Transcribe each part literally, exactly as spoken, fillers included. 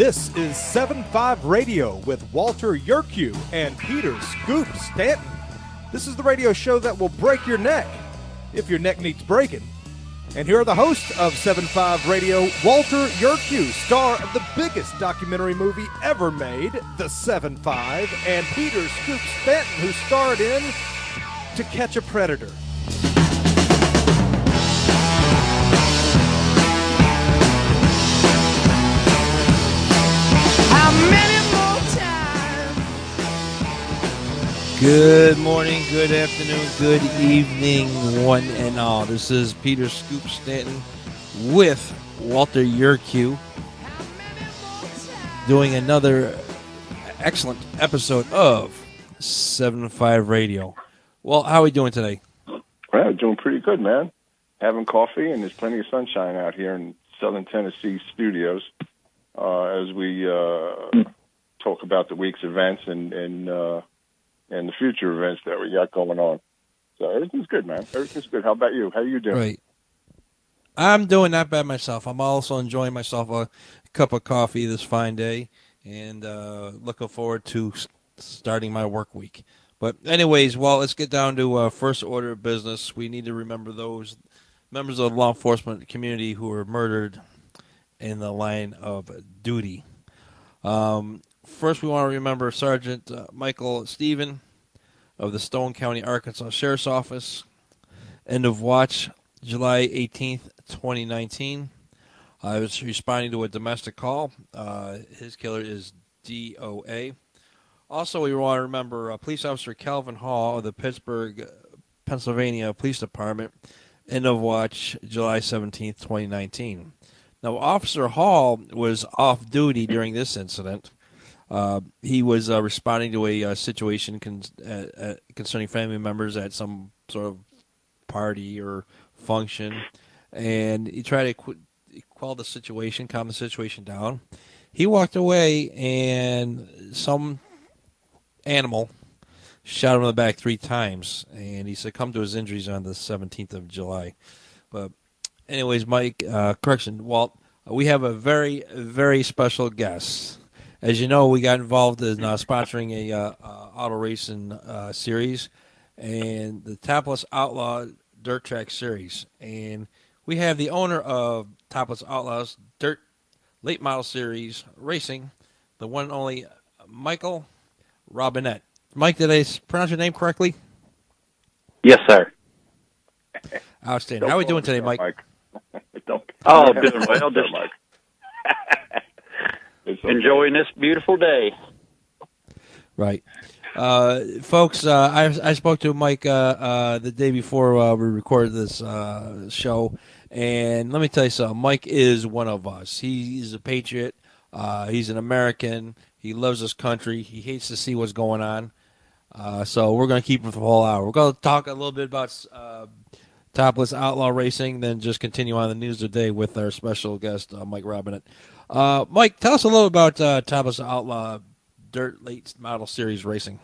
This is seven five Radio with Walter Yerkew and Peter Scoop Stanton. This is the radio show that will break your neck, if your neck needs breaking. And here are the hosts of seven five Radio, Walter Yerkew, star of the biggest documentary movie ever made, The seven five, and Peter Scoop Stanton, who starred in To Catch a Predator. Good morning, good afternoon, good evening, one and all. This is Peter Scoop Stanton with Walter Yerkew doing another excellent episode of seven five Radio. Well, how are we doing today? Well, doing pretty good, man. Having coffee, and there's plenty of sunshine out here in Southern Tennessee studios uh, as we uh, talk about the week's events and, and uh, and the future events that we got going on. So everything's good, man. Everything's good. How about you? How you doing? Right. I'm doing not bad myself. I'm also enjoying myself a cup of coffee this fine day and uh, looking forward to starting my work week. But anyways, well, let's get down to uh, first order of business. We need to remember those members of the law enforcement community who were murdered in the line of duty. Um, first, we want to remember Sergeant uh, Michael Stephen of the Stone County, Arkansas Sheriff's Office. End of watch, July eighteenth, twenty nineteen. I was responding to a domestic call. Uh, his killer is D O A. Also, we want to remember uh, Police Officer Calvin Hall of the Pittsburgh, Pennsylvania Police Department. End of watch, July seventeenth, twenty nineteen. Now, Officer Hall was off duty during this incident. Uh, he was uh, responding to a uh, situation con- uh, uh, concerning family members at some sort of party or function, and he tried to qu- quell the situation, calm the situation down. He walked away, and some animal shot him in the back three times, and he succumbed to his injuries on the seventeenth of July. But anyways, Mike, uh, correction, Walt, we have a very, very special guest. As you know, we got involved in uh, sponsoring a uh, uh, auto racing uh, series, and the Topless Outlaw Dirt Track Series. And we have the owner of Topless Outlaws Dirt Late Model Series Racing, the one and only Michael Robinette. Mike, did I pronounce your name correctly? Yes, sir. Outstanding. Don't How are we doing today, Mike? Mike. Don't, Oh, don't doing well. Just Mike. Okay. enjoying this beautiful day. Right. Uh, folks, uh, I, I spoke to Mike uh, uh, the day before uh, we recorded this uh, show, and let me tell you something. Mike is one of us. He's a patriot. Uh, he's an American. He loves his country. He hates to see what's going on. Uh, so we're going to keep him for the whole hour. We're going to talk a little bit about uh, Topless Outlaw Racing, then just continue on the news today with our special guest, uh, Mike Robinette. Uh, Mike, tell us a little about uh, Topless Outlaw Dirt Late Model Series Racing.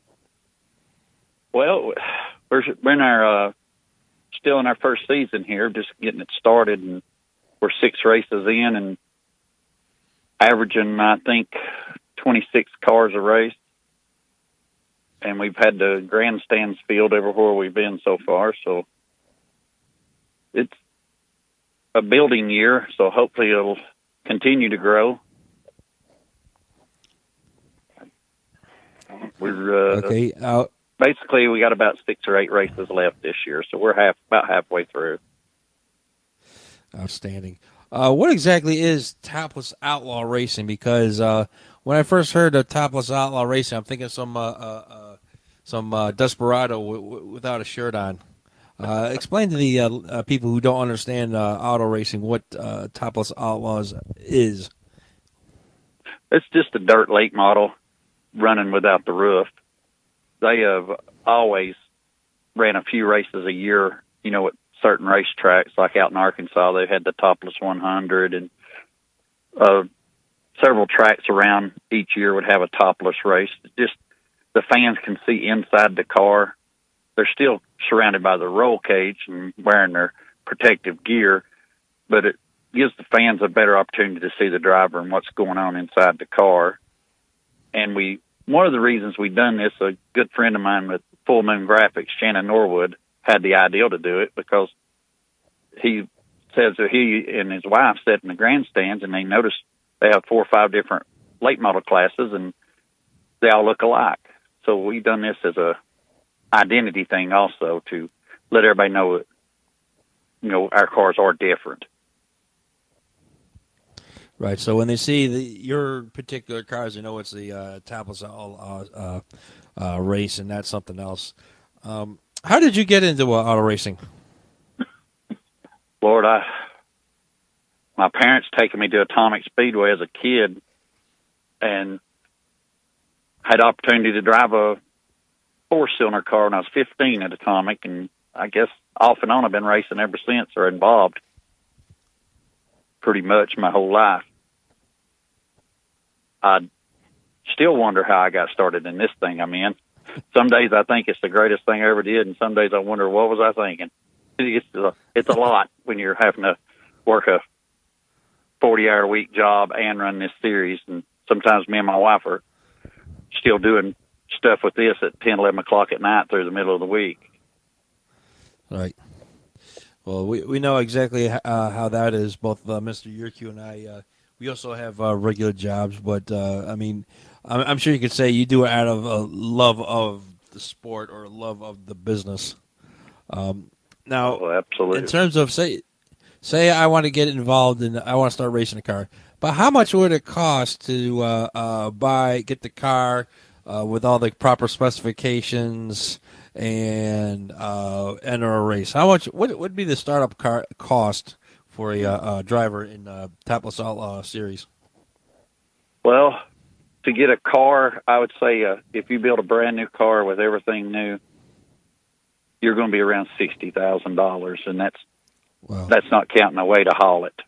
Well, we're we're in our uh, still in our first season here, just getting it started, and we're six races in and averaging, I think, twenty-six cars a race. And we've had the grandstands filled everywhere we've been so far, so it's a building year, so hopefully it'll continue to grow. We're uh, Okay. Uh, basically we got about six or eight races left this year, so we're half about halfway through. Outstanding. Uh, what exactly is Topless Outlaw Racing? Because uh, when I first heard of Topless Outlaw Racing, I'm thinking some uh, uh, uh, some uh, desperado w- w- without a shirt on. Uh, explain to the uh, uh, people who don't understand uh, auto racing what uh, Topless Outlaws is. It's just a dirt late model running without the roof. They have always ran a few races a year, you know, at certain racetracks, like out in Arkansas. They had the Topless one hundred, and uh, several tracks around each year would have a topless race. Just the fans can see inside the car. They're still surrounded by the roll cage and wearing their protective gear, but it, gives the fans a better opportunity to see the driver and what's going on inside the car. And we, one of the reasons we've done this, a good friend of mine with Full Moon Graphics, Shannon Norwood, had the idea to do it because he says that he and his wife sat in the grandstands and they noticed they have four or five different late model classes and they all look alike. So we've done this as a identity thing also to let everybody know that, you know, our cars are different. Right. So when they see the, your particular cars, you know it's the uh, Taples uh, uh, uh, race and that's something else. Um, how did you get into uh, auto racing? Lord, I my parents taking me to Atomic Speedway as a kid, and had the opportunity to drive a four-cylinder car when I was fifteen at Atomic, and I guess off and on I've been racing ever since, or involved pretty much my whole life. I still wonder how I got started in this thing I'm in. Some days I think it's the greatest thing I ever did, and some days I wonder, what was I thinking? It's a, it's a lot when you're having to work a forty-hour-a-week job and run this series, and sometimes me and my wife are still doing stuff with this at ten, eleven o'clock at night through the middle of the week. Right. Well, we we know exactly uh, how that is. Both uh, Mister Yurku and I, uh, we also have uh, regular jobs, but uh, I mean, I'm, I'm sure you could say you do it out of a love of the sport or love of the business. Um, now, oh, absolutely. In terms of say, say I want to get involved in, I want to start racing a car, but how much would it cost to uh, uh, buy, get the car uh, with all the proper specifications? And uh, enter a race. How much? What would be the startup car cost for a uh, driver in uh, Taples Outlaw series? Well, to get a car, I would say uh, if you build a brand new car with everything new, you're going to be around sixty thousand dollars, and that's wow. That's not counting a way to haul it.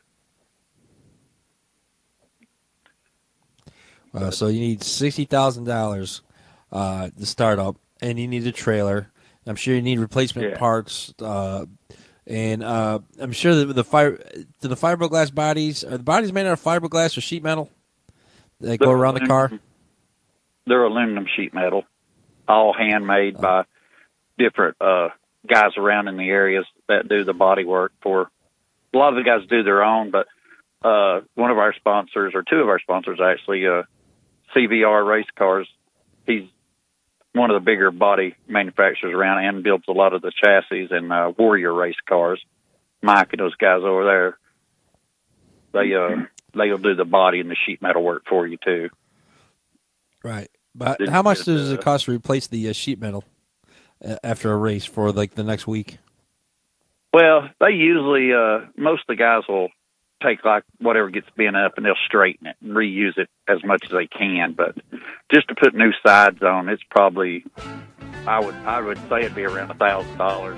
Uh, so you need sixty thousand dollars uh, to start up. And you need a trailer. I'm sure you need replacement yeah. parts. Uh, and uh, I'm sure that the fire, do the fiberglass bodies, are the bodies made out of fiberglass or sheet metal that go around the car? They're aluminum sheet metal, all handmade oh. by different uh, guys around in the areas that do the body work for. A lot of the guys do their own, but uh, one of our sponsors, or two of our sponsors actually, uh, C V R Race Cars, he's one of the bigger body manufacturers around and builds a lot of the chassis and uh, Warrior race cars. Mike and those guys over there, they uh, they'll do the body and the sheet metal work for you too. Right, but how much does it cost to replace the uh, sheet metal after a race for like the next week? Well, they usually uh, most of the guys will take like whatever gets bent up and they'll straighten it and reuse it as much as they can. But just to put new sides on, it's probably I would I would say it'd be around a thousand dollars.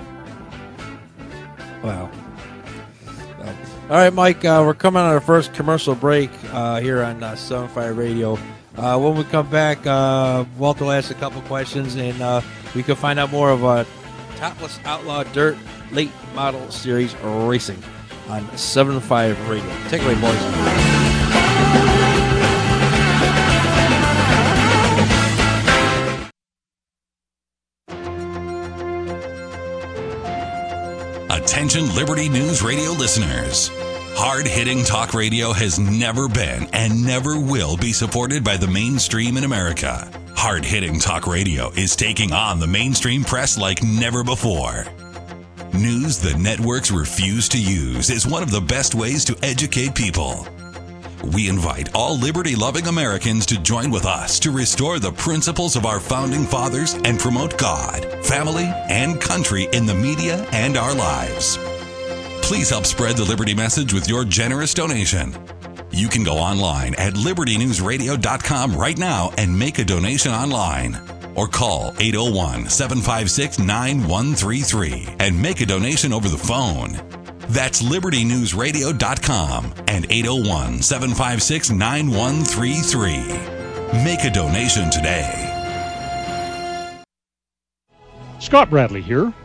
Wow. All right, Mike. Uh, we're coming on our first commercial break uh, here on uh, Southern Fire Radio. Uh, when we come back, uh, Walter will ask a couple questions, and uh, we can find out more of uh, Taples Outlaw Dirt Late Model Series Racing on seven five Radio. Take it away, boys. Attention Liberty News Radio listeners. Hard-hitting talk radio has never been and never will be supported by the mainstream in America. Hard-hitting talk radio is taking on the mainstream press like never before. News the networks refuse to use is one of the best ways to educate people. We invite all liberty-loving Americans to join with us to restore the principles of our founding fathers and promote God, family, and country in the media and our lives. Please help spread the Liberty message with your generous donation. You can go online at liberty news radio dot com right now and make a donation online. Or call eight oh one, seven five six, nine one three three and make a donation over the phone. That's liberty news radio dot com and eight oh one, seven five six, nine one three three. Make a donation today. Scott Bradley here.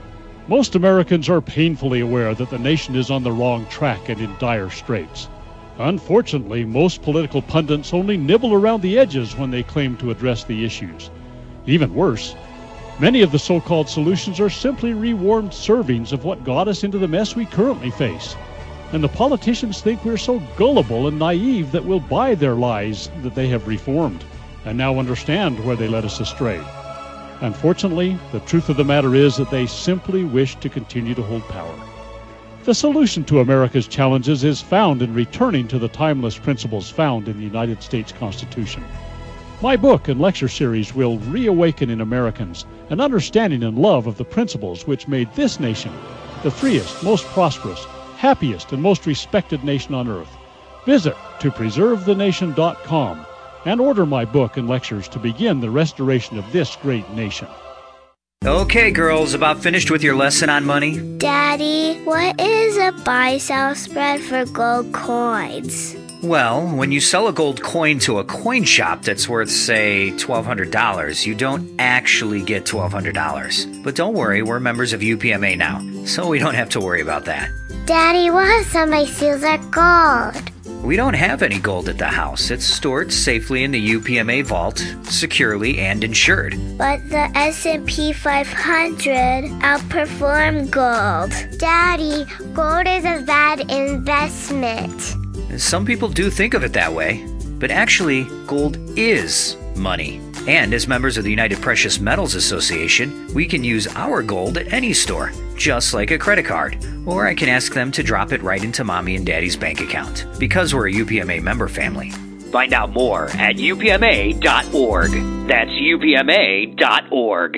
Most Americans are painfully aware that the nation is on the wrong track and in dire straits. Unfortunately, most political pundits only nibble around the edges when they claim to address the issues. Even worse, many of the so-called solutions are simply rewarmed servings of what got us into the mess we currently face. And the politicians think we're so gullible and naive that we'll buy their lies that they have reformed, and now understand where they led us astray. Unfortunately, the truth of the matter is that they simply wish to continue to hold power. The solution to America's challenges is found in returning to the timeless principles found in the United States Constitution. My book and lecture series will reawaken in Americans an understanding and love of the principles which made this nation the freest, most prosperous, happiest, and most respected nation on earth. Visit to preserve the nation dot com and order my book and lectures to begin the restoration of this great nation. Okay, girls, about finished with your lesson on money? Daddy, what is a buy-sell spread for gold coins? Well, when you sell a gold coin to a coin shop that's worth, say, twelve hundred dollars, you don't actually get twelve hundred dollars. But don't worry, we're members of U P M A now, so we don't have to worry about that. Daddy, what if somebody steals our gold? We don't have any gold at the house. It's stored safely in the U P M A vault, securely and insured. But the S and P five hundred outperformed gold. Daddy, gold is a bad investment. Some people do think of it that way, but actually, gold is money. And as members of the United Precious Metals Association, we can use our gold at any store, just like a credit card. Or I can ask them to drop it right into Mommy and Daddy's bank account, because we're a U P M A member family. Find out more at U P M A dot org. That's U P M A dot org.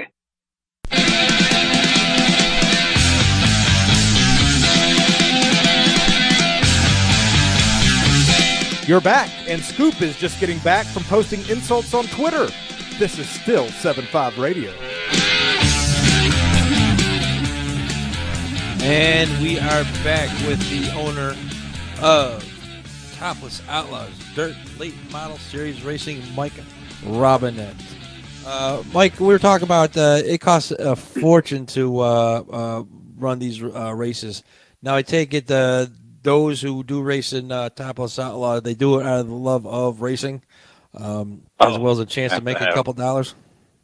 You're back, and Scoop is just getting back from posting insults on Twitter. This is still seven five Radio. And we are back with the owner of Topless Outlaws Dirt Late Model Series Racing, Mike Robinette. Uh, Mike, we were talking about uh, it costs a fortune to uh, uh, run these uh, races. Now, I take it uh, those who do race in uh, Topless Outlaw, they do it out of the love of racing, um, oh, as well as a chance to make to a couple dollars.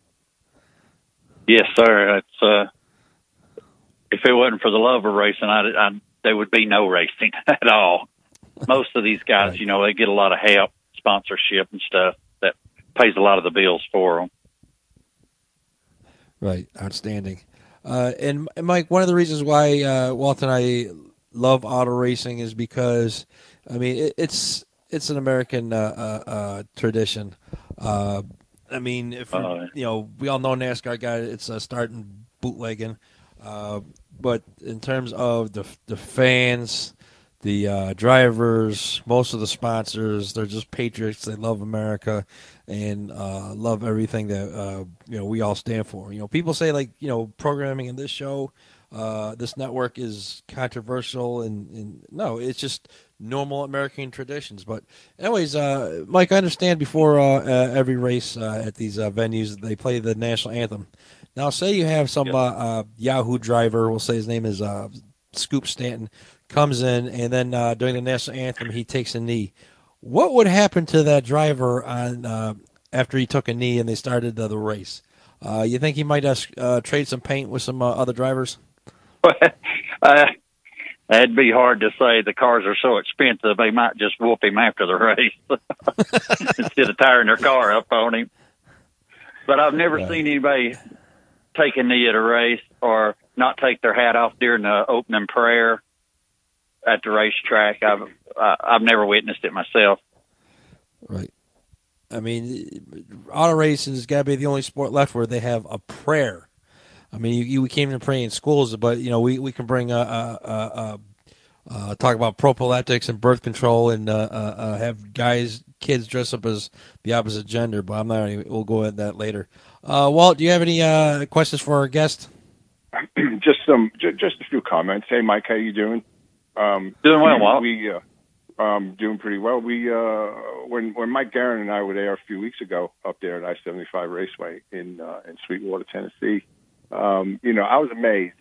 Yes, sir. It's uh, if it wasn't for the love of racing, I, I, there would be no racing at all. Most of these guys, right. you know, they get a lot of help, sponsorship, and stuff that pays a lot of the bills for them. Right, outstanding. Uh, and Mike, one of the reasons why uh, Walt and I love auto racing is because, I mean, it, it's it's an American uh, uh, uh, tradition. Uh, I mean, if uh, you know, we all know NASCAR guy, it's uh, starting bootlegging, uh, but in terms of the the fans, the uh, drivers, most of the sponsors, they're just patriots. They love America and uh, love everything that uh, you know we all stand for. You know, people say like you know programming in this show. Uh, this network is controversial, and, and no, it's just normal American traditions. But anyways, uh, Mike, I understand before uh, uh, every race uh, at these uh, venues, they play the national anthem. Now, say you have some yep. uh, uh, Yahoo driver, we'll say his name is uh, Scoop Stanton, comes in, and then uh, during the national anthem, he takes a knee. What would happen to that driver on uh, after he took a knee and they started uh, the race? Uh, you think he might uh, uh, trade some paint with some uh, other drivers? uh, that'd be hard to say. The cars are so expensive, they might just whoop him after the race instead of tearing their car up on him. But I've never right. seen anybody take a knee at a race or not take their hat off during the opening prayer at the racetrack. I've uh, I've never witnessed it myself. Right. I mean, auto racing has got to be the only sport left where they have a prayer. I mean, you, you we can't even pray in schools, but you know we, we can bring a, a, a, a, a talk about prophylactics and birth control, and uh, uh, have guys, kids dress up as the opposite gender. But I'm not. Even, we'll go into that later. Uh, Walt, do you have any uh, questions for our guest? Just some, just a few comments. Hey, Mike, how you doing? Um, doing well, Walt. We uh, um, doing pretty well. We uh, when when Mike Guerin and I were there a few weeks ago up there at I seventy-five Raceway in uh, in Sweetwater, Tennessee. Um, you know, I was amazed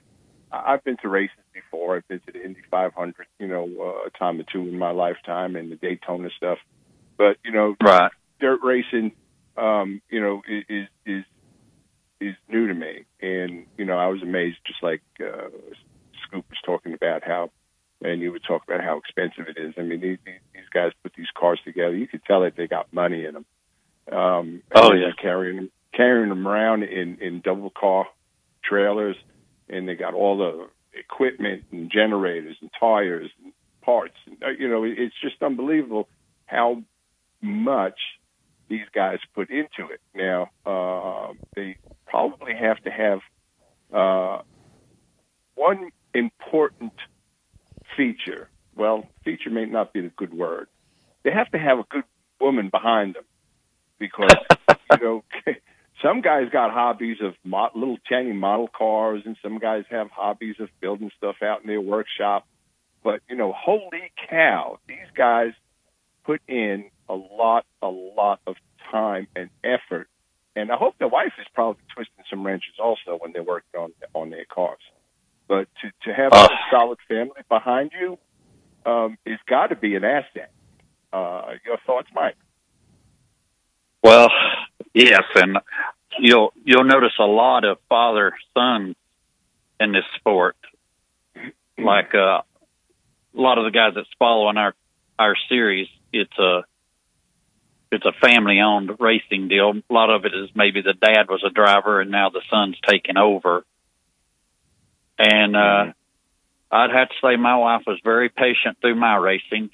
I've been to races before. I've been to the Indy five hundred, you know, uh, a time or two in my lifetime, and the Daytona stuff. But you know, right. dirt racing, um, you know, is is is new to me, and you know, I was amazed, just like uh, Scoop was talking about how, and you would talk about how expensive it is. I mean, these, these guys put these cars together. You could tell that they got money in them. Um, oh yeah, carrying them, carrying them around in in double car trailers, and they got all the equipment and generators and tires and parts. And, uh, you know, it's just unbelievable how much these guys put into it. Now, uh, they probably have to have uh, one important feature. Well, feature may not be the good word. They have to have a good woman behind them, because, you know, some guys got hobbies of mo- little tiny model cars, and some guys have hobbies of building stuff out in their workshop. But, you know, holy cow, these guys put in a lot, a lot of time and effort. And I hope their wife is probably twisting some wrenches also when they're working on on their cars. But to, to have uh. a solid family behind you um, it's got to be an asset. Uh, your thoughts, Mike? Well, yes, and you'll you'll notice a lot of father-son in this sport. Like uh, a lot of the guys that's following our our series, it's a it's a family-owned racing deal. A lot of it is maybe the dad was a driver and now the son's taking over. And uh, I'd have to say my wife was very patient through my racing.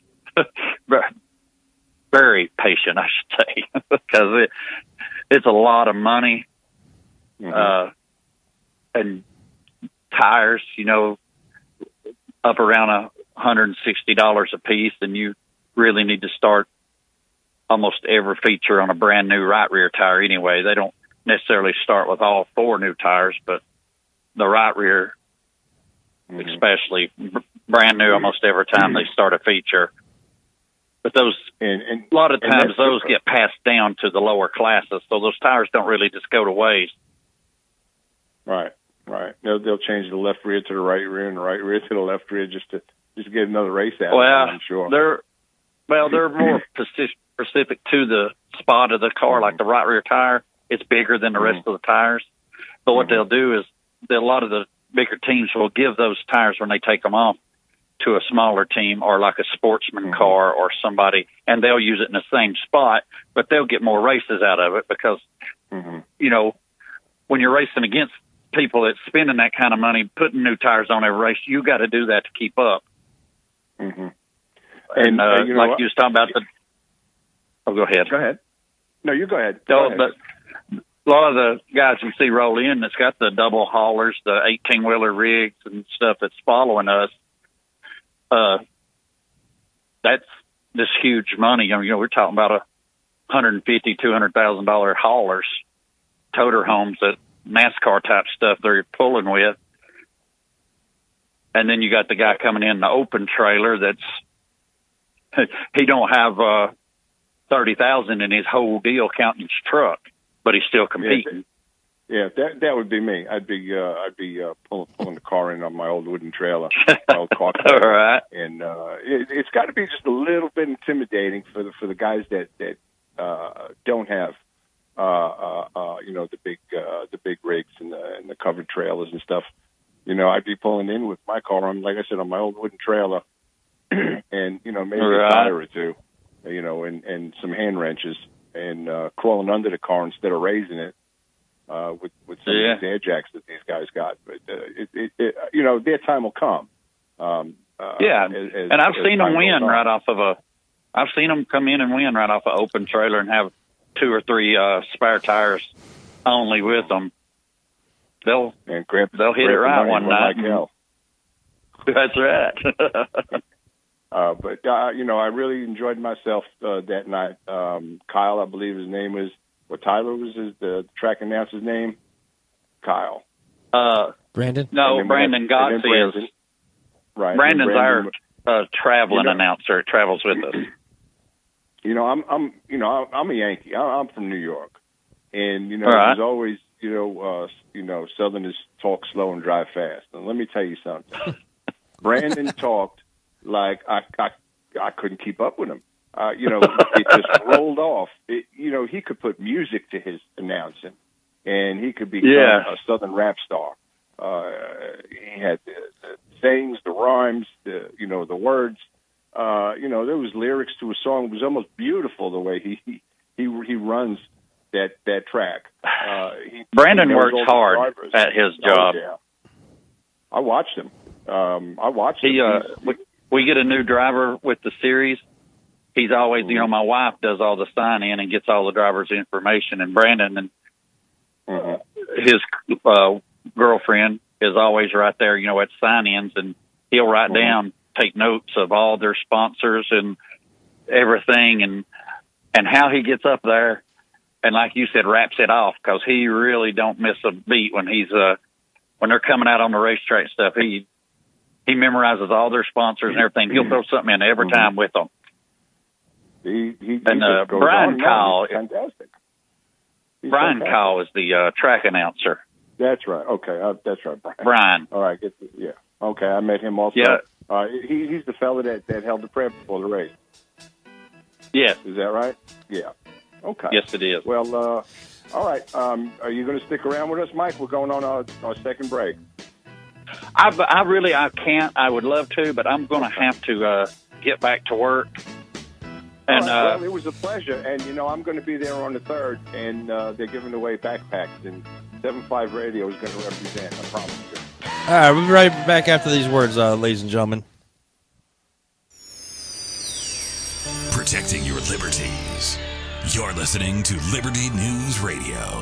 Very patient, I should say, because it, it's a lot of money. Mm-hmm. Uh, and tires, you know, up around a one hundred sixty dollars a piece, and you really need to start almost every feature on a brand new right rear tire anyway. They don't necessarily start with all four new tires, but the right rear, mm-hmm. especially brand new almost every time they start a feature. But those, and, and, a lot of times those get passed down to the lower classes, so those tires don't really just go to waste. Right, right. They'll, they'll change the left rear to the right rear and the right rear to the left rear just to just to get another race out. Well, of them, I'm sure. They're well, they're more specific to the spot of the car. Like the right rear tire, it's bigger than the rest mm-hmm. of the tires. So what mm-hmm. they'll do is that a lot of the bigger teams will give those tires when they take them off to a smaller team or like a sportsman mm-hmm. car or somebody, and they'll use it in the same spot, but they'll get more races out of it because, mm-hmm. you know, when you're racing against people that's spending that kind of money, putting new tires on every race, you got to do that to keep up. Mm-hmm. And, and uh, uh, you know like what? you was talking about the, oh, go ahead. Go ahead. No, you go ahead. Go no, ahead. But a lot of the guys you see roll in that's got the double haulers, the eighteen-wheeler rigs and stuff that's following us, Uh, that's this huge money. I mean, you know, we're talking about a hundred and fifty, two hundred thousand dollar haulers, toter homes, that NASCAR type stuff they're pulling with, and then you got the guy coming in the open trailer that's he don't have uh, thirty thousand in his whole deal counting his truck, but he's still competing. Yeah. Yeah, that that would be me. I'd be uh, I'd be uh, pulling pulling the car in on my old wooden trailer, my old car trailer. All right. And uh, it, it's got to be just a little bit intimidating for the for the guys that that uh, don't have uh, uh, uh, you know the big uh, the big rigs and the and the covered trailers and stuff. You know, I'd be pulling in with my car on, like I said, on my old wooden trailer, and you know maybe right. a tire or two, you know, and and some hand wrenches, and uh, crawling under the car instead of raising it. Uh, with with some yeah. of these air jacks that these guys got, but uh, it, it, it, you know, their time will come. Um, uh, yeah, as, as, and I've seen them win on. right off of a. I've seen them come in and win right off an open trailer and have two or three uh, spare tires only with them. They'll and grab, they'll hit grab it right one night. Like hell. That's right. uh, but uh, you know, I really enjoyed myself uh, that night. Um, Kyle, I believe his name was. What Tyler was his the track announcer's name? Kyle. Uh, Brandon? No, Brandon Gotze is. Right. Brandon's Brandon, our uh, traveling you know, announcer. It travels with us. You know, I'm, I'm, you know, I'm a Yankee. I'm from New York, and you know, right. there's always, you know, uh, you know, Southerners talk slow and drive fast. And let me tell you something. Brandon talked like I, I, I couldn't keep up with him. Uh, you know, it just rolled off. It, you know, he could put music to his announcing, and he could become yeah. a Southern rap star. Uh, he had the, the sayings, the rhymes, the, you know, the words. Uh, you know, there was lyrics to a song. It was almost beautiful the way he he he, he runs that that track. Uh, he, Brandon he works hard at his job. Oh, yeah. I watched him. Um, I watched he, him. uh, we, we get a new driver with the series. He's always, mm-hmm. you know, my wife does all the sign in and gets all the driver's information, and Brandon and mm-hmm. his uh, girlfriend is always right there, you know, at sign-ins, and he'll write mm-hmm. down, take notes of all their sponsors and everything, and and how he gets up there, and like you said, wraps it off, because he really don't miss a beat when he's uh when they're coming out on the racetrack stuff. He he memorizes all their sponsors and everything. He'll throw something in every mm-hmm. time with them. He, he, and he uh, Brian Kyle, fantastic. He's Brian fantastic. Kyle is the uh, track announcer. That's right. Okay, uh, that's right, Brian. Brian. All right. Get the, yeah. Okay, I met him also. Yeah. Uh, he, he's the fella that, that held the prayer before the race. Yes. Is that right? Yeah. Okay. Yes, it is. Well, uh, all right. Um, are you going to stick around with us, Mike? We're going on our, our second break. I, I really, I can't. I would love to, but I'm going to have to uh, get back to work. And right, uh, well, it was a pleasure. And, you know, I'm going to be there on the third, and uh, they're giving away backpacks, and seven five Radio is going to represent, I promise you. All right, we'll be right back after these words, uh, ladies and gentlemen. Protecting your liberties. You're listening to Liberty News Radio.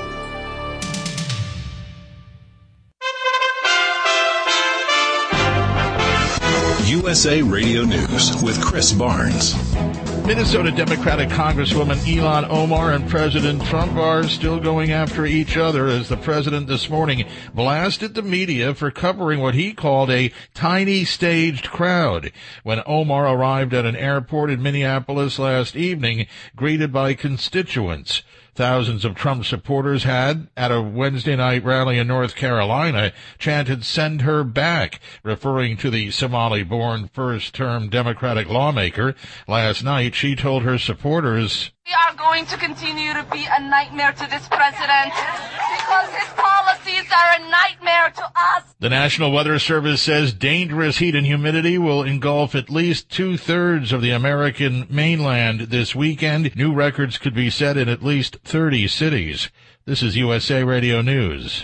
U S A Radio News with Chris Barnes. Minnesota Democratic Congresswoman Ilhan Omar and President Trump are still going after each other as the president this morning blasted the media for covering what he called a tiny staged crowd when Omar arrived at an airport in Minneapolis last evening, greeted by constituents. Thousands of Trump supporters had, at a Wednesday night rally in North Carolina, chanted "Send her back," referring to the Somali-born first-term Democratic lawmaker. Last night, she told her supporters, "We are going to continue to be a nightmare to this president because his policies are a nightmare to us." The National Weather Service says dangerous heat and humidity will engulf at least two-thirds of the American mainland this weekend. New records could be set in at least thirty cities. This is U S A Radio News.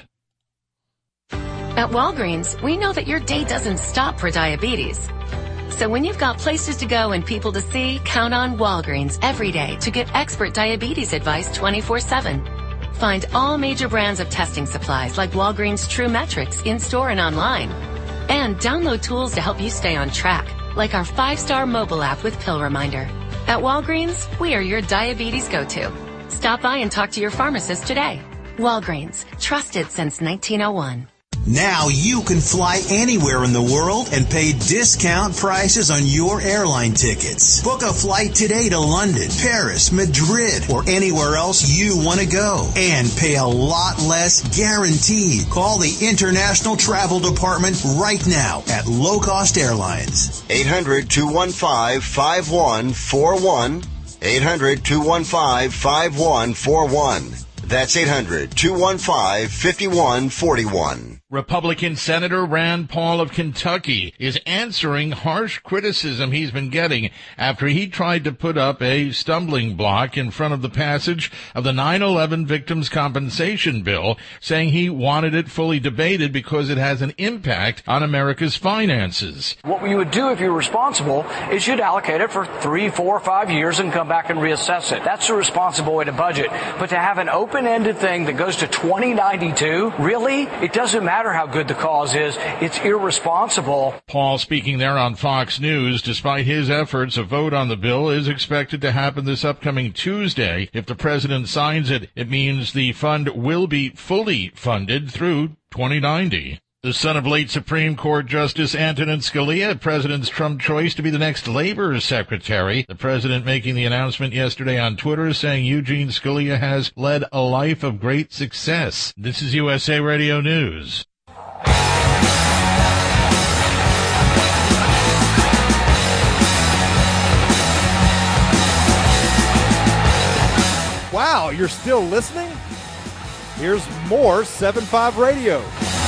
At Walgreens, we know that your day doesn't stop for diabetes. So when you've got places to go and people to see, count on Walgreens every day to get expert diabetes advice twenty-four seven. Find all major brands of testing supplies like Walgreens True Metrics in-store and online. And download tools to help you stay on track, like our five-star mobile app with Pill Reminder. At Walgreens, we are your diabetes go-to. Stop by and talk to your pharmacist today. Walgreens, trusted since nineteen oh one. Now you can fly anywhere in the world and pay discount prices on your airline tickets. Book a flight today to London, Paris, Madrid, or anywhere else you want to go and pay a lot less guaranteed. Call the International Travel Department right now at Low Cost Airlines. eight hundred, two one five, five one four one. eight hundred, two one five, five one four one. That's eight hundred, two one five, five one four one. Republican Senator Rand Paul of Kentucky is answering harsh criticism he's been getting after he tried to put up a stumbling block in front of the passage of the nine eleven Victims' Compensation Bill, saying he wanted it fully debated because it has an impact on America's finances. What you would do if you're responsible is you'd allocate it for three, four, five years and come back and reassess it. That's a responsible way to budget. But to have an open-ended thing that goes to twenty ninety-two, really? It doesn't matter how good the cause is. It's irresponsible. Paul speaking there on Fox News. Despite his efforts, a vote on the bill is expected to happen this upcoming Tuesday. If the president signs it, it means the fund will be fully funded through twenty ninety. The son of late Supreme Court Justice Antonin Scalia, President Trump's choice to be the next Labor Secretary. The president making the announcement yesterday on Twitter saying Eugene Scalia has led a life of great success. This is U S A Radio News. Wow, you're still listening? Here's more seven five Radio.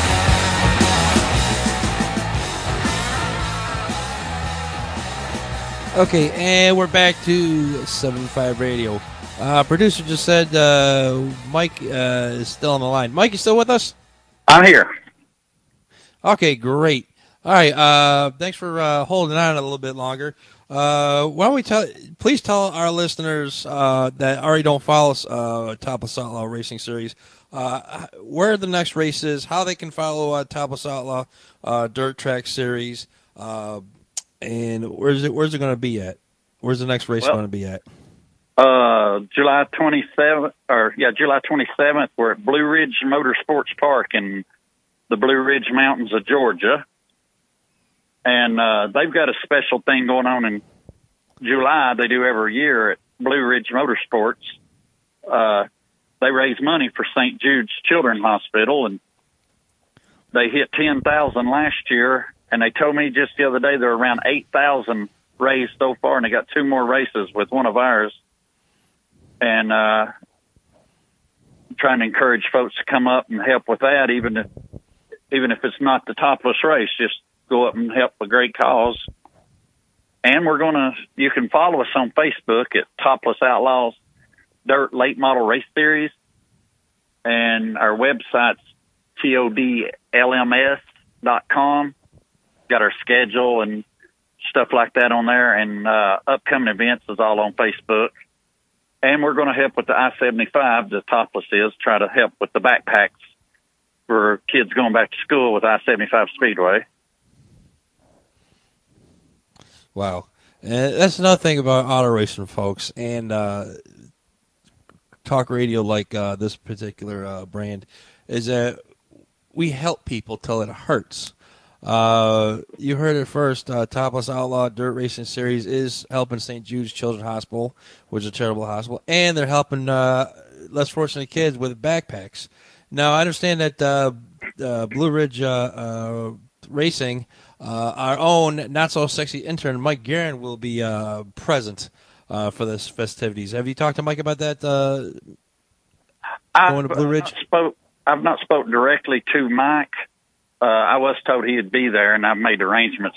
Okay, and we're back to seven five Radio. Uh, producer just said uh, Mike uh, is still on the line. Mike, you still with us? I'm here. Okay, great. All right, uh, thanks for uh, holding on a little bit longer. Uh, why don't we tell? Please tell our listeners uh, that already don't follow us, uh, Topless Outlaw Racing Series, uh, where the next race is, how they can follow uh, Topless Outlaw uh, Dirt Track Series, uh, and where's it? Where's it going to be at? Where's the next race Well, going to be at? Uh, July twenty-seventh, or yeah, July twenty-seventh. We're at Blue Ridge Motorsports Park in the Blue Ridge Mountains of Georgia. And uh, they've got a special thing going on in July. They do every year at Blue Ridge Motorsports. Uh, they raise money for Saint Jude's Children's Hospital, and they hit ten thousand last year. And they told me just the other day they're around eight thousand raised so far, and they got two more races with one of ours. And uh, I'm trying to encourage folks to come up and help with that, even if even if it's not the topless race, just go up and help a great cause. And we're going to, you can follow us on Facebook at Topless Outlaws Dirt Late Model Race Series. And our website's T O D L M S dot com. Got our schedule and stuff like that on there. And uh, upcoming events is all on Facebook. And we're going to help with the I seventy-five, the Topless is, try to help with the backpacks for kids going back to school with I seventy-five Speedway. Wow. And that's another thing about auto racing, folks, and uh, talk radio like uh, this particular uh, brand, is that we help people till it hurts. Uh, you heard it first. Uh, Topless Outlaw Dirt Racing Series is helping Saint Jude's Children's Hospital, which is a charitable hospital, and they're helping uh, less fortunate kids with backpacks. Now, I understand that uh, uh, Blue Ridge uh, uh, Racing, uh, our own not-so-sexy intern, Mike Guerin, will be uh, present uh, for this festivities. Have you talked to Mike about that, uh, going to Blue Ridge? I've not spoke, I've not spoke directly to Mike. Uh, I was told he'd be there, and I've made arrangements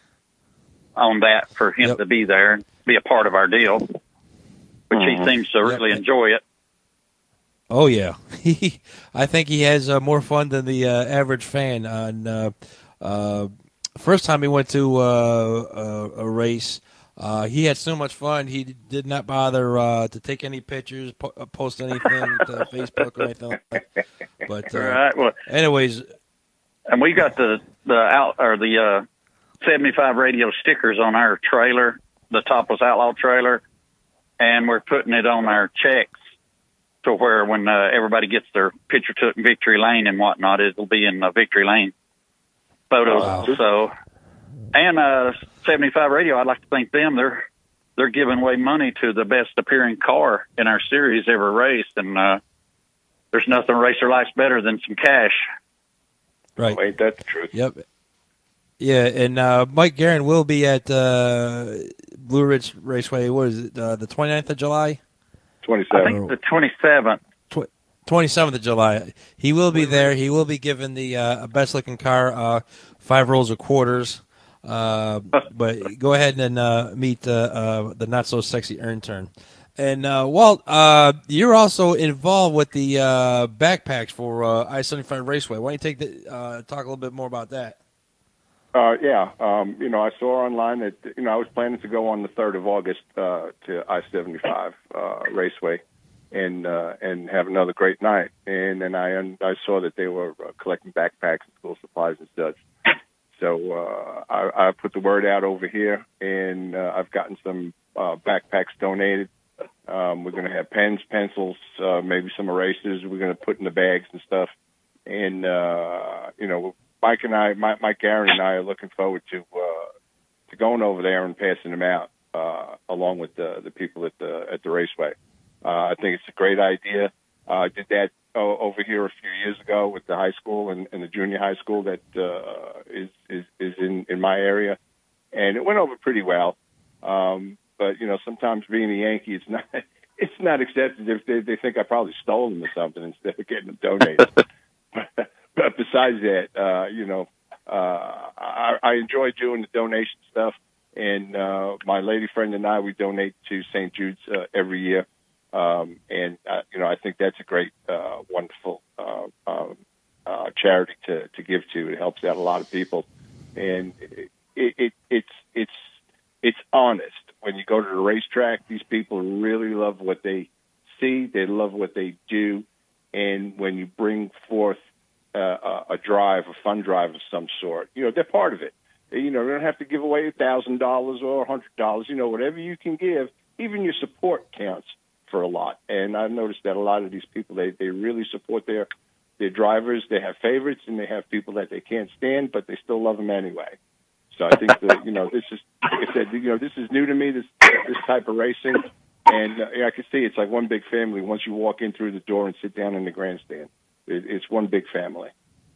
on that for him yep. to be there and be a part of our deal, which mm-hmm. he seems to really yep. enjoy it. Oh, yeah. He, I think he has uh, more fun than the uh, average fan. On uh, uh, first time he went to uh, a, a race, uh, he had so much fun, he did not bother uh, to take any pictures, po- post anything to Facebook or anything like that. But, uh, right. Well, anyways... And we got the the out or the uh, seventy-five Radio stickers on our trailer, the Topless Outlaw trailer, and we're putting it on our checks to where when uh, everybody gets their picture took in Victory Lane and whatnot, it'll be in uh, Victory Lane photos. Wow. So, and uh, seventy-five Radio, I'd like to thank them. They're they're giving away money to the best appearing car in our series ever raced, and uh, there's nothing a racer likes better than some cash. Right. Oh, ain't that the truth? Yep. Yeah, and uh, Mike Guerin will be at uh, Blue Ridge Raceway. What is it, uh, the twenty-ninth of July? twenty-seventh. I think the twenty-seventh. Tw- twenty-seventh of July. He will be there. He will be given the uh, best-looking car uh, five rolls of quarters. Uh, but go ahead and uh, meet uh, uh, the not-so-sexy intern. And, uh, Walt, uh, you're also involved with the uh, backpacks for uh, I seventy-five Raceway. Why don't you take the, uh, talk a little bit more about that? Uh, yeah, um, you know, I saw online that, you know, I was planning to go on the third of August uh, to I seventy-five uh, Raceway and uh, and have another great night. And then I I saw that they were uh, collecting backpacks and school supplies and such. So uh, I, I put the word out over here, and uh, I've gotten some uh, backpacks donated. Um, we're going to have pens, pencils, uh, maybe some erasers. We're going to put in the bags and stuff. And, uh, you know, Mike and I, Mike, Mike Guerin and I are looking forward to uh, to going over there and passing them out uh, along with the the people at the at the raceway. Uh, I think it's a great idea. I uh, did that uh, over here a few years ago with the high school and, and the junior high school that uh, is is is in in my area, and it went over pretty well. Um, but you know, sometimes being a Yankee, it's not it's not accepted if they, they think I probably stole them or something instead of getting them donated. but, but besides that, uh, you know, uh, I, I enjoy doing the donation stuff, and uh, my lady friend and I, we donate to Saint Jude's uh, every year, um, and uh, you know, I think that's a great, uh, wonderful uh, um, uh, charity to to give to. It helps out a lot of people, and it, it it's it's it's honest. When you go to the racetrack, these people really love what they see. They love what they do. And when you bring forth uh, a, a drive, a fun drive of some sort, you know, they're part of it. You know, you don't have to give away one thousand dollars or one hundred dollars. You know, whatever you can give, even your support counts for a lot. And I've noticed that a lot of these people, they, they really support their, their drivers. They have favorites, and they have people that they can't stand, but they still love them anyway. So I think that, you know, this is, like I said, you know, this is new to me, this this type of racing. And uh, yeah, I can see it's like one big family once you walk in through the door and sit down in the grandstand. It, it's one big family.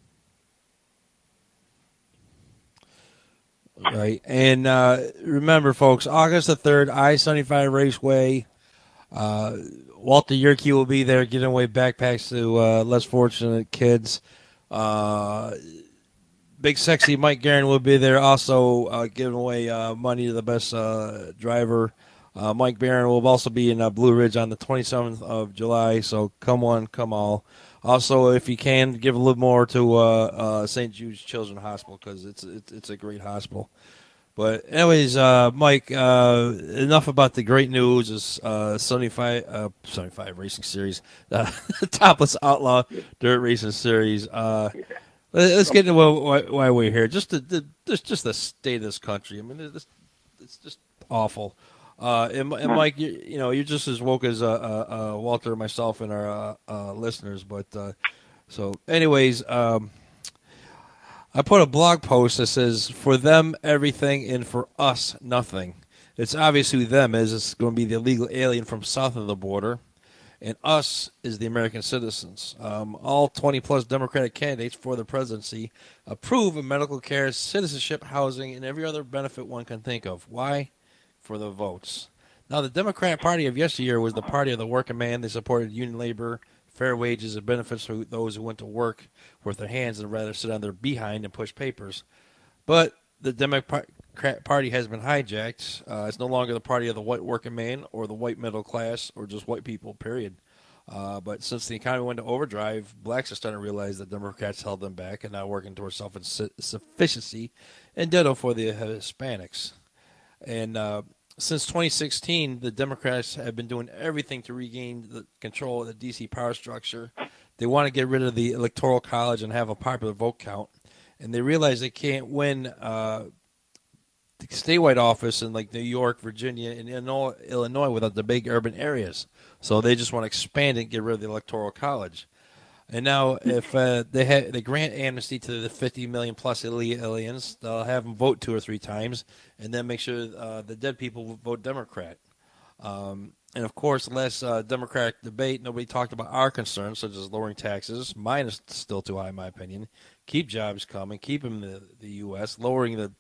Right. And uh, remember, folks, August the third, I seventy-five Raceway. Uh, Walter Yerke will be there giving away backpacks to uh, less fortunate kids. Uh Big Sexy Mike Guerin will be there also uh, giving away uh, money to the best uh, driver. Uh, Mike Guerin will also be in uh, Blue Ridge on the twenty-seventh of July, so come on, come all. Also, if you can, give a little more to uh, uh, Saint Jude's Children's Hospital because it's, it's it's a great hospital. But anyways, uh, Mike, uh, enough about the great news. Is uh, seventy-five, uh, seventy-five Racing Series, uh, Topless Outlaw Dirt Racing Series. Uh, Let's get into why, why we're here. Just the, the just, just the state of this country. I mean, it's, it's just awful. Uh, and, and Mike, you, you know, you're just as woke as uh, uh, uh, Walter, myself, and our uh, uh, listeners. But uh, so, anyways, um, I put a blog post that says, "For them, everything, and for us, nothing." It's obvious who them is. It's going to be the illegal alien from south of the border. And us is the American citizens. Um, all twenty-plus Democratic candidates for the presidency approve of medical care, citizenship, housing, and every other benefit one can think of. Why? For the votes. Now, the Democratic Party of yesteryear was the party of the working man. They supported union labor, fair wages, and benefits for those who went to work with their hands and rather sit on their behind and push papers. But the Democratic Party has been hijacked. Uh, it's no longer the party of the white working man or the white middle class or just white people, period. Uh, but since the economy went to overdrive, blacks are starting to realize that Democrats held them back and now working towards self-sufficiency, and ditto for the Hispanics. And uh, since twenty sixteen, the Democrats have been doing everything to regain the control of the D C power structure. They want to get rid of the Electoral College and have a popular vote count. And they realize they can't win uh, the statewide office in like New York, Virginia, and Illinois without the big urban areas. So they just want to expand it and get rid of the Electoral College. And now if uh, they ha- they grant amnesty to the fifty million plus illegal aliens, they'll have them vote two or three times and then make sure uh, the dead people vote Democrat. Um, and, of course, last uh, Democratic debate, nobody talked about our concerns, such as lowering taxes. Mine is still too high, in my opinion. Keep jobs coming, keep them in the, the U S, lowering the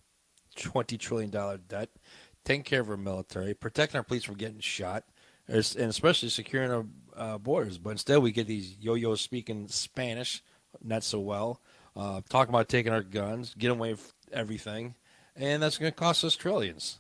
twenty trillion dollars debt, taking care of our military, protecting our police from getting shot, and especially securing our uh, borders. But instead we get these yo-yos speaking Spanish, not so well, uh, talking about taking our guns, getting away with everything, and that's going to cost us trillions.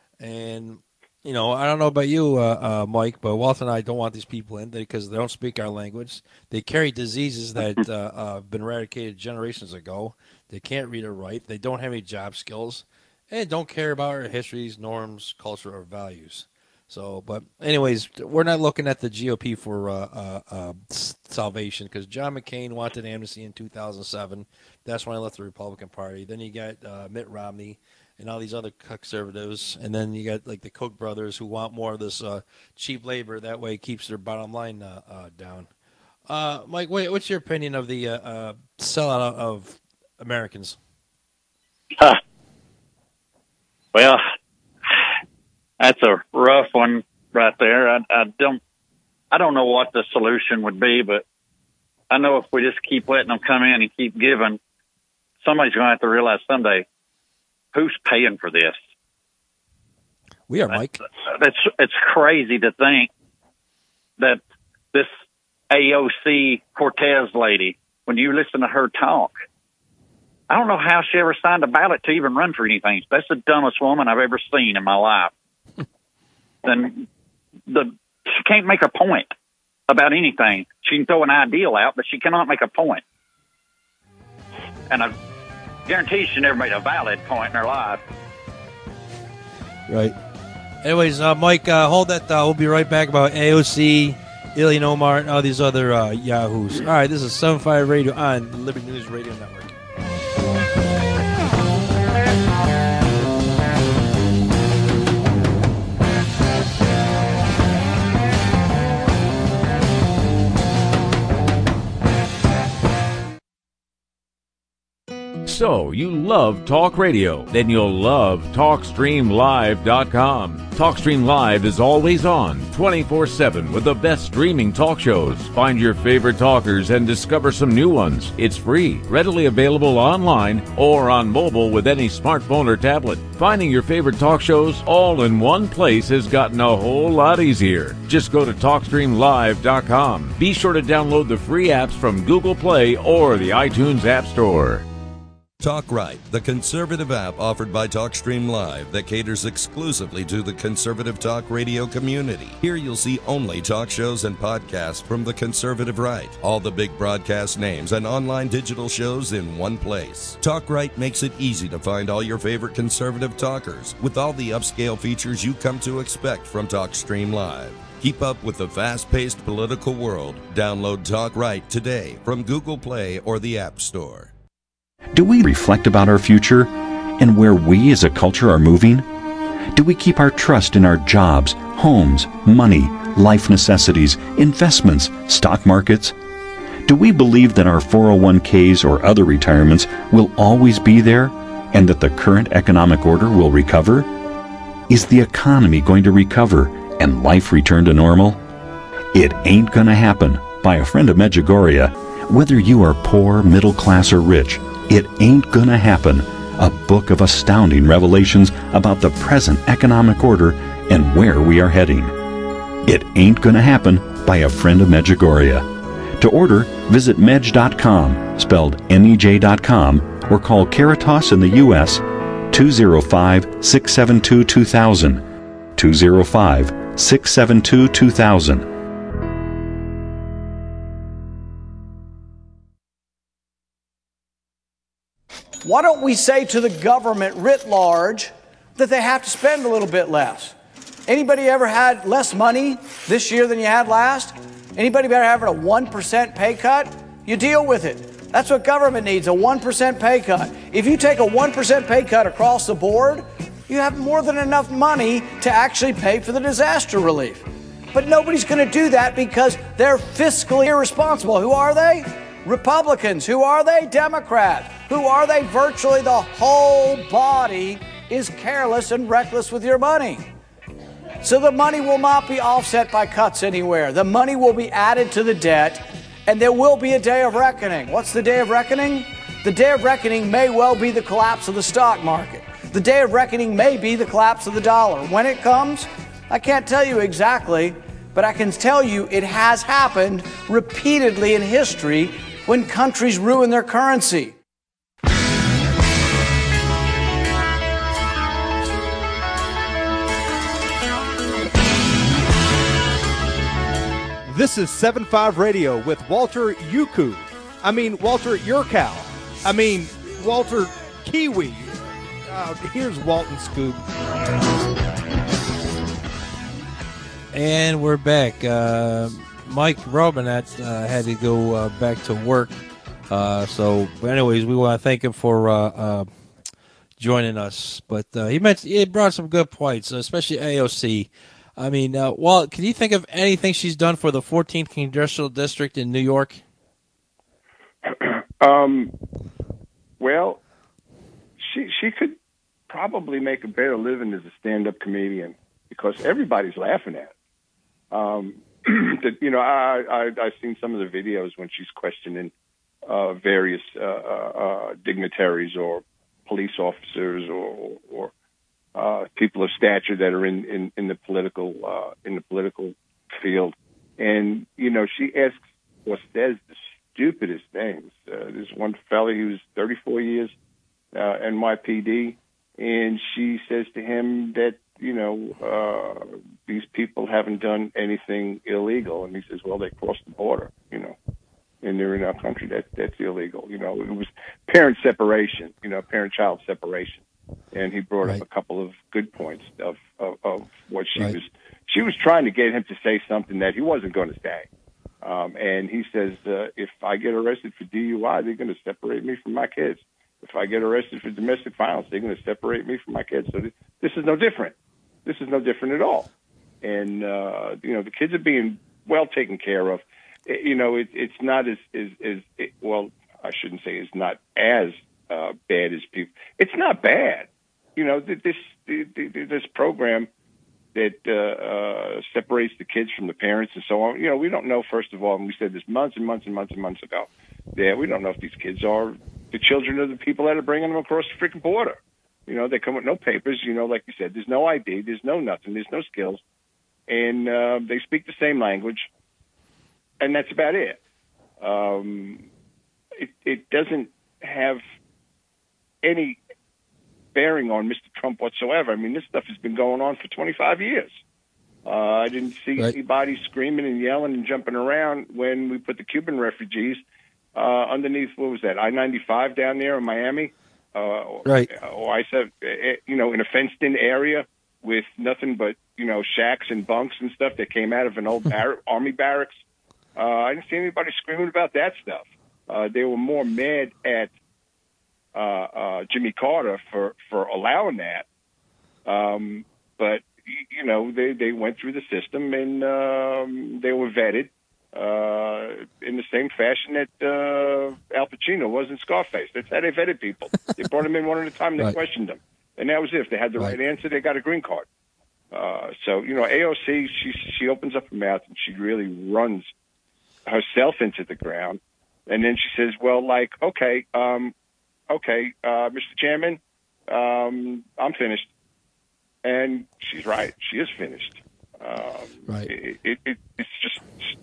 And, you know, I don't know about you, uh, uh, Mike, but Walter and I don't want these people in because they don't speak our language. They carry diseases that uh, uh, have been eradicated generations ago. They can't read or write. They don't have any job skills. And don't care about our histories, norms, culture, or values. So, but anyways, we're not looking at the G O P for uh, uh, uh, salvation because John McCain wanted amnesty in two thousand seven. That's when I left the Republican Party. Then you got uh, Mitt Romney and all these other conservatives. And then you got like the Koch brothers who want more of this uh, cheap labor. That way it keeps their bottom line uh, uh, down. Uh, Mike, wait, what's your opinion of the uh, uh, sellout of Americans? Huh. Well, that's a rough one right there. I, I don't, I don't know what the solution would be, but I know if we just keep letting them come in and keep giving, somebody's going to have to realize someday who's paying for this. We are, Mike. That's it's crazy to think that this A O C Cortez lady, when you listen to her talk, I don't know how she ever signed a ballot to even run for anything. That's the dumbest woman I've ever seen in my life. Then the she can't make a point about anything. She can throw an ideal out, but she cannot make a point. And I guarantee she never made a valid point in her life. Right. Anyways, uh, Mike, uh, hold that thought. We'll be right back about A O C, Ilhan Omar, and all these other uh, yahoos. All right, this is seven five Radio on the Liberty News Radio Network. So, you love talk radio? Then you'll love talk stream live dot com. TalkStream Live is always on, twenty-four seven, with the best streaming talk shows. Find your favorite talkers and discover some new ones. It's free, readily available online or on mobile with any smartphone or tablet. Finding your favorite talk shows all in one place has gotten a whole lot easier. Just go to talk stream live dot com. Be sure to download the free apps from Google Play or the iTunes App Store. Talk Right, the conservative app offered by TalkStream Live that caters exclusively to the conservative talk radio community. Here you'll see only talk shows and podcasts from the conservative right, all the big broadcast names and online digital shows in one place. Talk Right makes it easy to find all your favorite conservative talkers with all the upscale features you come to expect from TalkStream Live. Keep up with the fast-paced political world. Download Talk Right today from Google Play or the App Store. Do we reflect about our future and where we as a culture are moving? Do we keep our trust in our jobs, homes, money, life necessities, investments, stock markets? Do we believe that our four oh one k's or other retirements will always be there and that the current economic order will recover? Is the economy going to recover and life return to normal? It ain't gonna happen, by a friend of Medjugorje. Whether you are poor, middle class, or rich, it ain't gonna happen. A book of astounding revelations about the present economic order and where we are heading. It ain't gonna happen, by a friend of Medjugorje. To order, visit medj dot com, spelled M E J dot com, or call Caritas in the U S two oh five, six seven two, two thousand, two oh five, six seven two, two thousand. Why don't we say to the government writ large that they have to spend a little bit less? Anybody ever had less money this year than you had last? Anybody ever having a one percent pay cut? You deal with it. That's what government needs, a one percent pay cut. If you take a one percent pay cut across the board, you have more than enough money to actually pay for the disaster relief. But nobody's going to do that because they're fiscally irresponsible. Who are they? Republicans. Who are they? Democrats. Who are they? Virtually the whole body is careless and reckless with your money. So the money will not be offset by cuts anywhere. The money will be added to the debt, and there will be a day of reckoning. What's the day of reckoning? The day of reckoning may well be the collapse of the stock market. The day of reckoning may be the collapse of the dollar. When it comes, I can't tell you exactly, but I can tell you it has happened repeatedly in history when countries ruin their currency. This is seven five Radio with Walter Yuku. I mean, Walter Yurkow. I mean, Walter Kiwi. Uh, here's Walton Scoop. And we're back. Uh, Mike Robinette uh, had to go uh, back to work. Uh, so, but anyways, we want to thank him for uh, uh, joining us. But uh, he mentioned he brought some good points, especially A O C. I mean, uh, Walt, can you think of anything she's done for the fourteenth Congressional District in New York? Um, Well, she she could probably make a better living as a stand-up comedian because everybody's laughing at her. Um, that, you know, I, I, I've seen some of the videos when she's questioning uh, various uh, uh, dignitaries or police officers or, or uh, people of stature that are in, in, in the political uh, in the political field. And, you know, she asks or says the stupidest things. Uh, there's one fella who's thirty-four years uh, N Y P D, and she says to him that, you know, uh, these people haven't done anything illegal. And he says, well, they crossed the border, you know, and they're in our country. That, that's illegal. You know, it was parent separation, you know, parent-child separation. And he brought right. up a couple of good points of, of, of what she right. was. She was trying to get him to say something that he wasn't going to say. Um, and he says, uh, if I get arrested for D U I, they're going to separate me from my kids. If I get arrested for domestic violence, they're going to separate me from my kids. So th- this is no different. This is no different at all. And, uh, you know, the kids are being well taken care of. It, you know, it, it's not as, as, as it, well, I shouldn't say it's not as uh, bad as people. It's not bad. You know, th- this th- th- this program that uh, uh, separates the kids from the parents and so on. You know, we don't know, first of all, and we said this months and months and months and months ago, yeah, we don't know if these kids are the children of the people that are bringing them across the freaking border. You know, they come with no papers, you know, like you said, there's no I D, there's no nothing, there's no skills, and uh, they speak the same language, and that's about it. Um, it. It doesn't have any bearing on Mister Trump whatsoever. I mean, this stuff has been going on for twenty-five years. Uh, I didn't see right. anybody screaming and yelling and jumping around when we put the Cuban refugees uh, underneath, what was that, I ninety-five down there in Miami? Uh, right. Or I said, you know, in a fenced-in area with nothing but, you know, shacks and bunks and stuff that came out of an old bar- army barracks. Uh, I didn't see anybody screaming about that stuff. Uh, they were more mad at uh, uh, Jimmy Carter for, for allowing that. Um, but, you know, they, they went through the system and um, they were vetted. Uh, in the same fashion that uh, Al Pacino was in Scarface. That's how they vetted people. They brought them in one at a time and they right. questioned them. And that was it. If they had the right, right answer, they got a green card. Uh, so, you know, A O C, she, she opens up her mouth and she really runs herself into the ground. And then she says, well, like, okay, um, okay, uh, Mister Chairman, um, I'm finished. And she's right. She is finished. Um, right. It, it, it, it's just...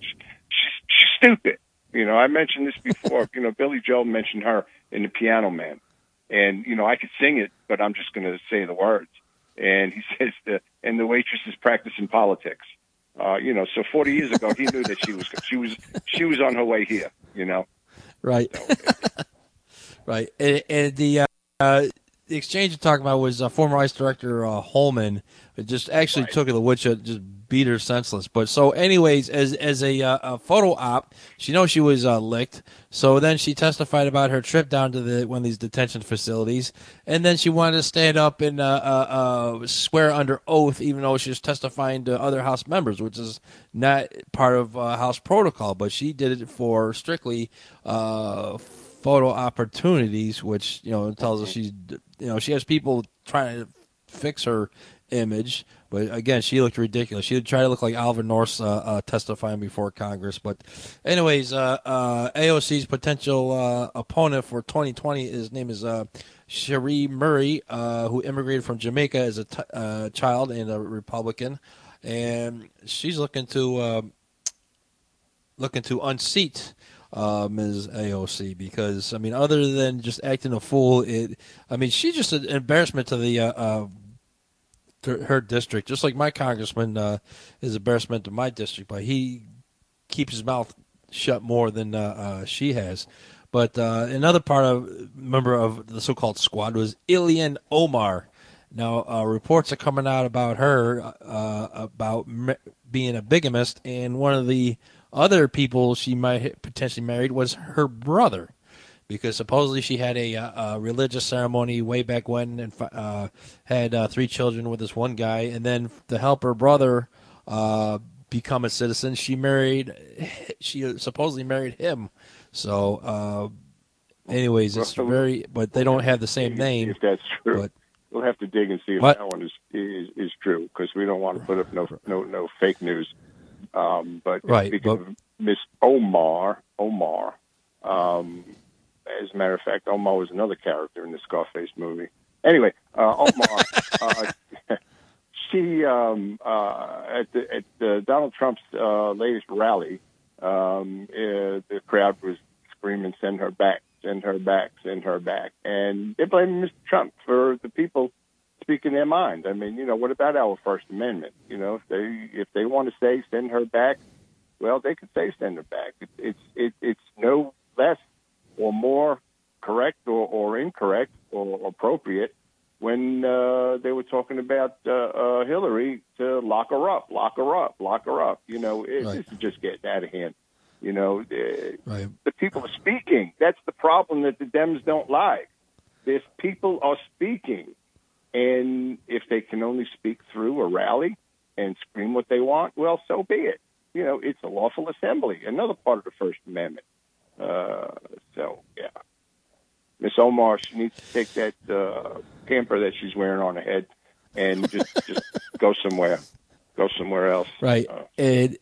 She's stupid. You know, I mentioned this before. You know, Billy Joel mentioned her in The Piano Man. And, you know, I could sing it, but I'm just going to say the words. And he says, the, and the waitress is practicing politics. Uh, you know, so forty years ago, he knew that she was she was, she was on her way here, you know. Right. So, right. And, and the, uh, uh, the exchange you're talking about was uh, former ICE Director uh, Holman. It just actually right. took her to the woodshed, just beat her senseless. But so, anyways, as as a, uh, a photo op, she knows she was uh, licked. So then she testified about her trip down to the one of these detention facilities, and then she wanted to stand up and uh, uh, uh, swear under oath, even though she was testifying to other House members, which is not part of uh, House protocol. But she did it for strictly uh, photo opportunities, which you know tells us she's you know she has people trying to fix her image, but again, she looked ridiculous. She would try to look like Alvin Norse uh, uh, testifying before Congress. But anyways, uh, uh, A O C's potential uh, opponent for twenty twenty, his name is uh, Cherie Murray, uh, who immigrated from Jamaica as a t- uh, child and a Republican, and she's looking to uh, looking to unseat Uh, Miz A O C because I mean, other than just acting a fool, it I mean, she's just an embarrassment to the uh, uh, to her district, just like my congressman uh, is embarrassment to my district, but he keeps his mouth shut more than uh, uh, she has. But uh, another part of member of the so-called squad was Ilhan Omar. Now, uh, reports are coming out about her uh, about me- being a bigamist, and one of the other people she might potentially married was her brother, because supposedly she had a, a religious ceremony way back when and uh, had uh, three children with this one guy, and then to help her brother uh, become a citizen, she married. She supposedly married him. So uh, anyways, it's Well, very, but they don't have the same name. If that's true, But we'll have to dig and see if What? that one is is, is true, because we don't want to put up no no no fake news. Um, but Right, speaking but- of Miss Omar, Omar, um, as a matter of fact, Omar was another character in the Scarface movie. Anyway, uh, Omar, uh, she um, uh, at the, at uh, Donald Trump's uh, latest rally, um, uh, the crowd was screaming, "Send her back! Send her back! Send her back!" And they're blaming Mister Trump for the people speaking their mind. I mean, you know, what about our First Amendment? You know, if they if they want to say "send her back," well, they could say "send her back." It, it's it, it's no less or more correct or, or incorrect or appropriate when uh, they were talking about uh, uh, Hillary to lock her up, lock her up, lock her up. You know, it, Right. this is just getting out of hand. You know, uh, Right. the people are speaking. That's the problem that the Dems don't like. If people are speaking, and if they can only speak through a rally and scream what they want, well, so be it. You know, it's a lawful assembly, another part of the First Amendment. Uh, so, yeah. Miss Omar, she needs to take that uh, camper that she's wearing on her head and just, just go somewhere. Go somewhere else. Right. Uh, and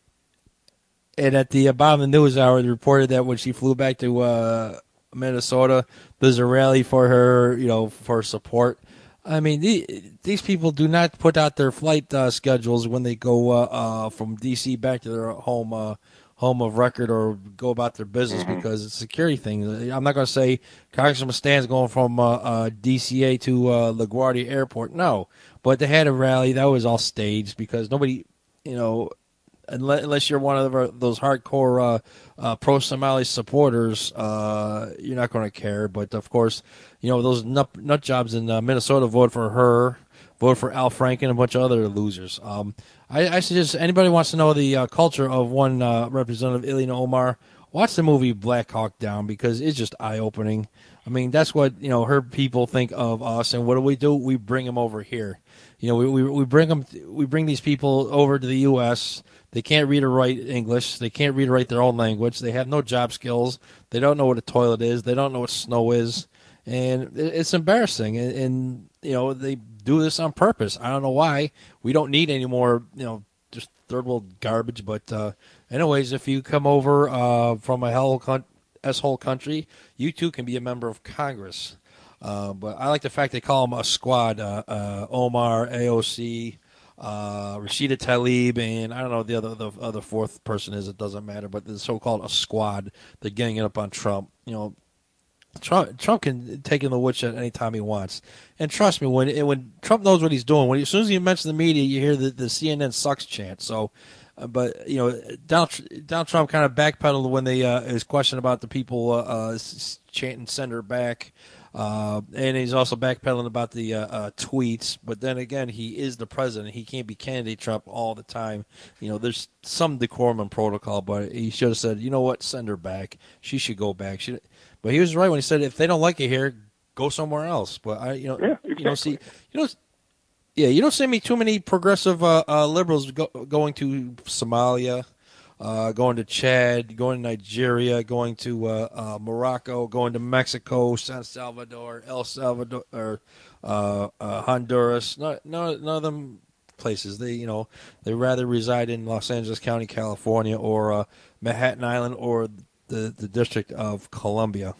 and at the uh, bottom of the news hour, they reported that when she flew back to uh, Minnesota, there's a rally for her, you know, for support. I mean, the, these people do not put out their flight uh, schedules when they go uh, uh, from D C back to their home uh, home of record or go about their business Mm-hmm. because it's a security thing. I'm not going to say Congressman Stan's going from uh, uh, D C A to uh, LaGuardia Airport. No, but they had a rally that was all staged because nobody, you know, unless, unless you're one of the, those hardcore uh, uh, pro-Somali supporters, uh, you're not going to care. But, of course, you know, those nut, nut jobs in uh, Minnesota vote for her, vote for Al Franken, and a bunch of other losers. Um, I, I suggest anybody wants to know the uh, culture of one uh, Representative Ilhan Omar, watch the movie Black Hawk Down because it's just eye-opening. I mean, that's what, you know, her people think of us, and what do we do? We bring them over here. You know, we we, we bring them, we bring these people over to the U S They can't read or write English. They can't read or write their own language. They have no job skills. They don't know what a toilet is. They don't know what snow is, and it, it's embarrassing. And, and you know, they do this on purpose. I don't know why. We don't need any more, you know, just third world garbage. But uh, anyways, if you come over uh, from a hell con- S-hole country, you too can be a member of Congress. Uh, but I like the fact they call them a squad. Uh, uh, Omar, A O C, uh, Rashida Tlaib, and I don't know what the other the other fourth person is. It doesn't matter. But the so-called a squad. They're getting it up on Trump. You know, Trump Trump can take in the woodshed anytime he wants. And trust me, when when Trump knows what he's doing, when he, as soon as he mentions the media, you hear the, the C N N sucks chant. So, uh, but you know, Donald, Donald Trump kind of backpedaled when they uh, his question about the people uh, uh, chanting "send her back." Uh, and he's also backpedaling about the uh, uh, tweets. But then again, he is the president. He can't be candidate Trump all the time. You know, there's some decorum and protocol, but he should have said, you know what, send her back. She should go back. She, but he was right when he said, if they don't like it here, go somewhere else. But I, you know, Yeah, exactly. you know, see, you know, yeah, you don't see me too many progressive uh, uh, liberals go, going to Somalia. Uh, going to Chad, going to Nigeria, going to uh, uh, Morocco, going to Mexico, San Salvador, El Salvador, or uh, uh, Honduras. No, no, none of them places. They, you know, they rather reside in Los Angeles County, California, or uh, Manhattan Island, or the the District of Columbia.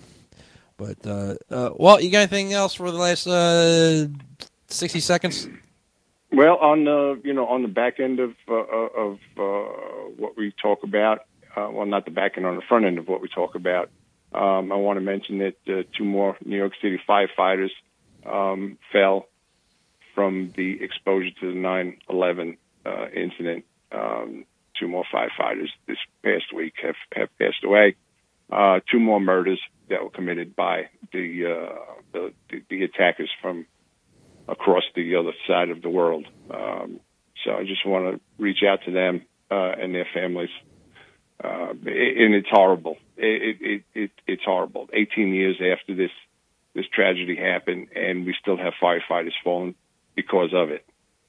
But uh, uh, well, you got anything else for the last uh, sixty seconds? Well, on the you know on the back end of uh, of uh, what we talk about, uh, well, not the back end, on the front end of what we talk about, um, I want to mention that uh, two more New York City firefighters um, fell from the exposure to the nine eleven uh, incident. Um, two more firefighters this past week have have passed away. Uh, two more murders that were committed by the uh, the, the, the attackers from across the other side of the world. Um, so I just want to reach out to them uh, and their families. Uh, and it's horrible. It, it, it, it's horrible. eighteen years after this this tragedy happened, and we still have firefighters falling because of it.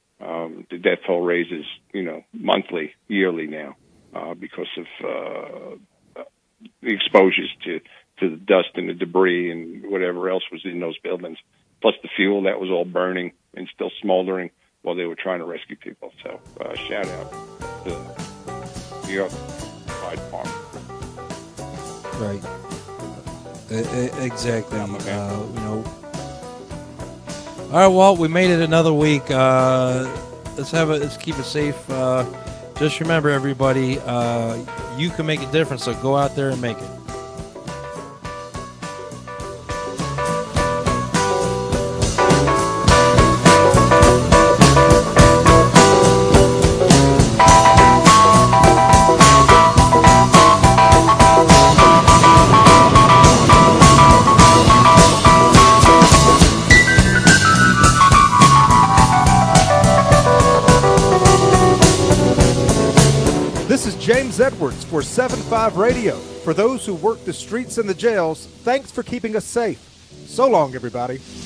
Um, the death toll raises, you know, monthly, yearly now uh, because of uh, the exposures to to the dust and the debris and whatever else was in those buildings, plus the fuel that was all burning and still smoldering while they were trying to rescue people. So uh, shout out to New York Fire Department. Right. E- exactly. Uh, you know. All right, Walt. We made it another week. Uh, let's have it. Let's keep it safe. Uh, just remember, everybody, uh, you can make a difference. So go out there and make it. James Edwards for seven five Radio. For those who work the streets and the jails, thanks for keeping us safe. So long, everybody.